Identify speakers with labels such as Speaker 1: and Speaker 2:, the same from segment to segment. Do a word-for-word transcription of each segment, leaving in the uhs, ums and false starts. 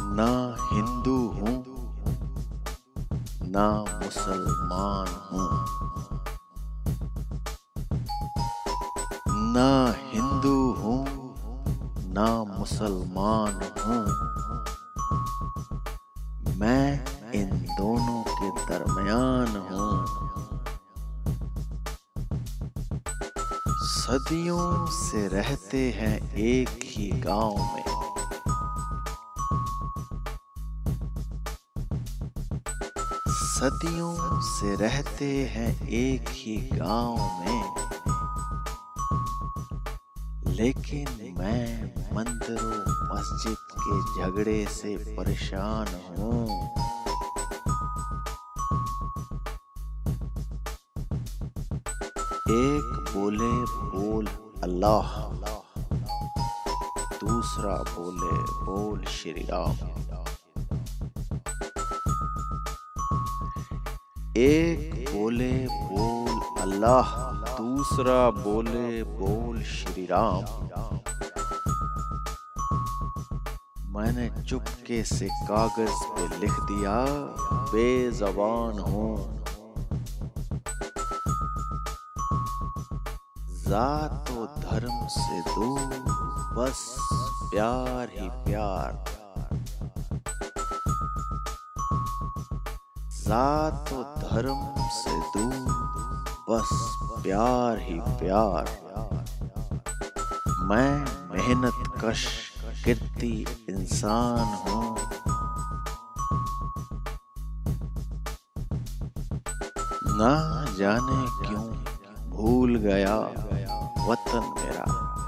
Speaker 1: ना हिंदू हूँ ना मुसलमान हूँ, ना हिंदू हूँ ना मुसलमान हूँ, मैं इन दोनों के दरमियान हूँ। सदियों से रहते हैं एक ही गांव में, सदियों से रहते हैं एक ही गांव में, लेकिन मैं मंदिरों मस्जिद के झगड़े से परेशान हूँ। एक बोले बोल अल्लाह, दूसरा बोले बोल श्री राम। एक बोले बोल अल्लाह, दूसरा बोले बोल श्री राम। मैंने चुपके से कागज पे लिख दिया, बेज़बान हूँ। जात और धर्म से दूर, बस प्यार ही प्यार। जात और धर्म से दूर, बस प्यार ही प्यार। मैं मेहनत कश गिरती इंसान हूँ। ना जाने क्यों भूल गया वतन मेरा,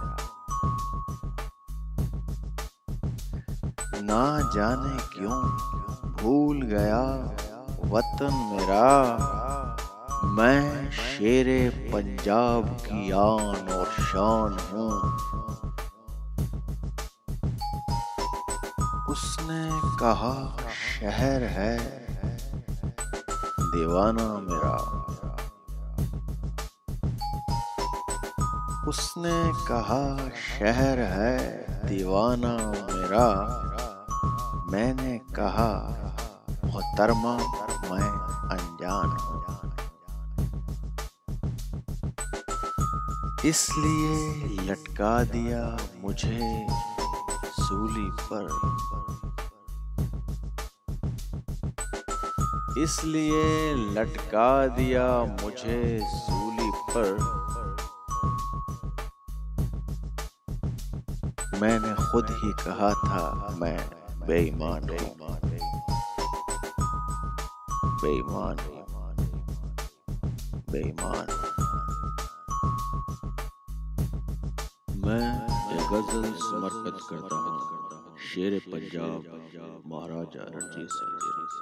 Speaker 1: ना जाने क्यों भूल गया वतन मेरा। मैं शेरे पंजाब की आन और शान हूँ। उसने कहा शहर है दीवाना मेरा, उसने कहा शहर है दीवाना मेरा। मैंने कहा मोहतरमा मैं अनजान हूँ, इसलिए लटका दिया मुझे सूली पर, इसलिए लटका दिया मुझे सूली पर। मैंने खुद ही कहा था मैं बेईमान हूँ, बेईमान बेईमान। मैं एक गजल समर्पित करता हूँ शेर पंजाब महाराजा रणजीत सिंह।